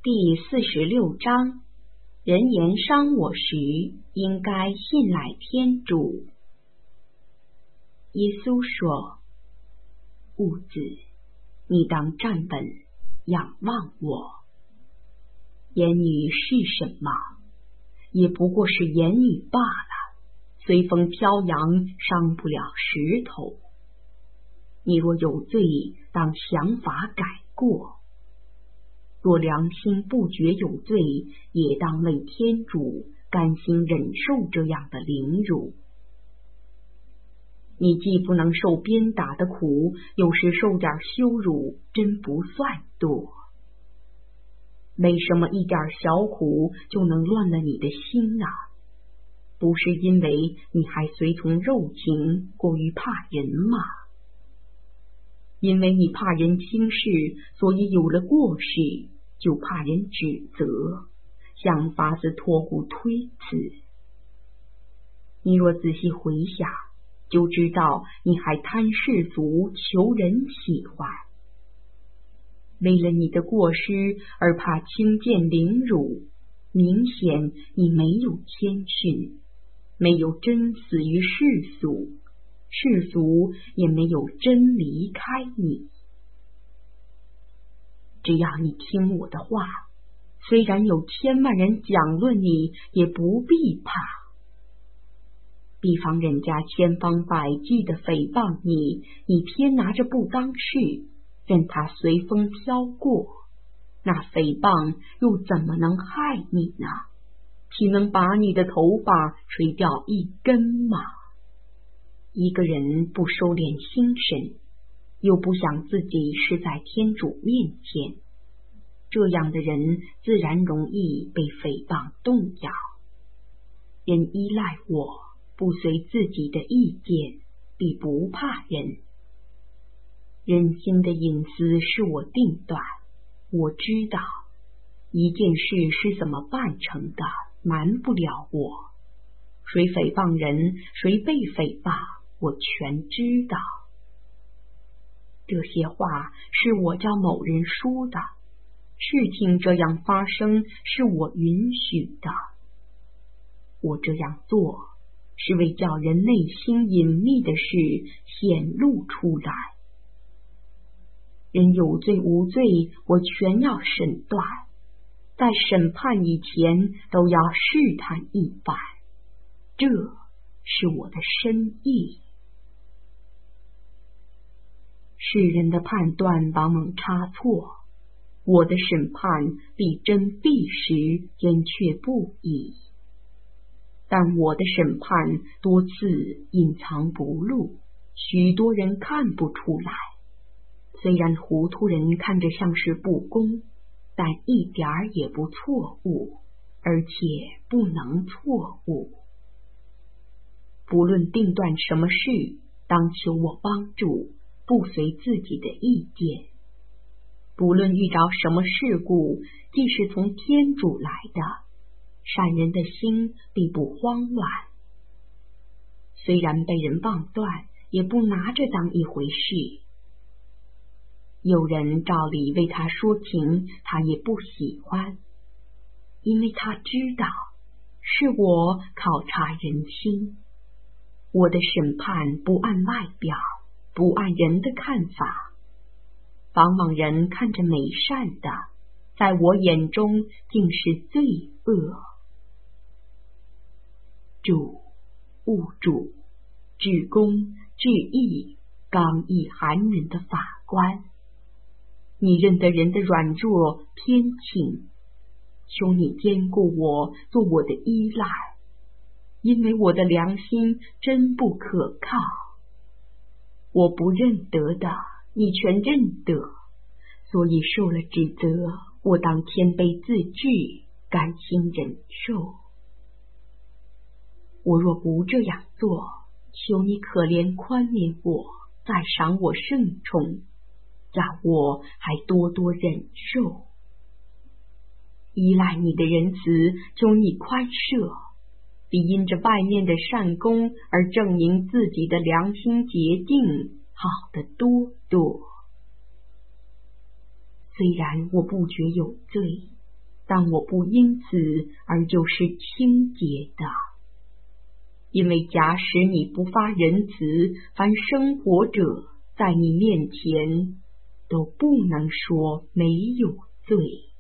第46章，人言伤我时，应该信赖天主。耶稣说：物子，你当站稳，仰望我。言语是什么？也不过是言语罢了，随风飘扬，伤不了石头。你若有罪，当想法改过；若良心不觉有罪，也当为天主甘心忍受这样的凌辱。你既不能受鞭打的苦，有时受点羞辱，真不算多。为什么一点小苦就能乱了你的心呢？不是因为你还随从肉情，过于怕人吗？因为你怕人轻视，所以有了过失，就怕人指责，想法子托孤推辞。你若仔细回想，就知道你还贪世俗，求人喜欢。为了你的过失而怕轻贱凌辱，明显你没有谦逊，没有真死于世俗，世俗也没有真离开你。只要你听我的话，虽然有1000万人讲论你，也不必怕。比方人家千方百计的诽谤你，你偏拿着不当事，任它随风飘过，那诽谤又怎么能害你呢？岂能把你的头发吹掉一根吗？一个人不收敛心神，又不想自己是在天主面前，这样的人自然容易被诽谤动摇。人依赖我，不随自己的意见，必不怕人。人心的隐私是我定断，我知道一件事是怎么办成的，瞒不了我。谁诽谤人，谁被诽谤，我全知道。这些话是我叫某人说的，事情这样发生是我允许的。我这样做是为叫人内心隐秘的事显露出来。人有罪无罪，我全要审断，在审判以前都要试探一番，这是我的深意。世人的判断往往差错，我的审判必真必实，坚确不已。但我的审判多次隐藏不露，许多人看不出来。虽然糊涂人看着像是不公，但一点儿也不错误，而且不能错误。不论定断什么事，当求我帮助，不随自己的意见。不论遇着什么事故，既是从天主来的，善人的心必不慌乱。虽然被人妄断，也不拿着当一回事。有人照理为他说情，他也不喜欢，因为他知道是我考察人心。我的审判不按外表，不按人的看法。往往人看着美善的，在我眼中竟是罪恶。主、物主、至公、至义、刚毅寒人的法官，你认得人的软弱偏倾，求你兼顾我，做我的依赖，因为我的良心真不可靠。我不认得的，你全认得，所以受了指责，我当谦卑自制，甘心忍受。我若不这样做，求你可怜宽悯我，再赏我圣宠，让我还多多忍受。依赖你的仁慈，求你宽赦，比因着外面的善功而证明自己的良心洁净好得多多。虽然我不觉有罪， 但我不因此而就是清洁的。因为假使你不发仁慈，凡生活者在你面前都不能说没有罪。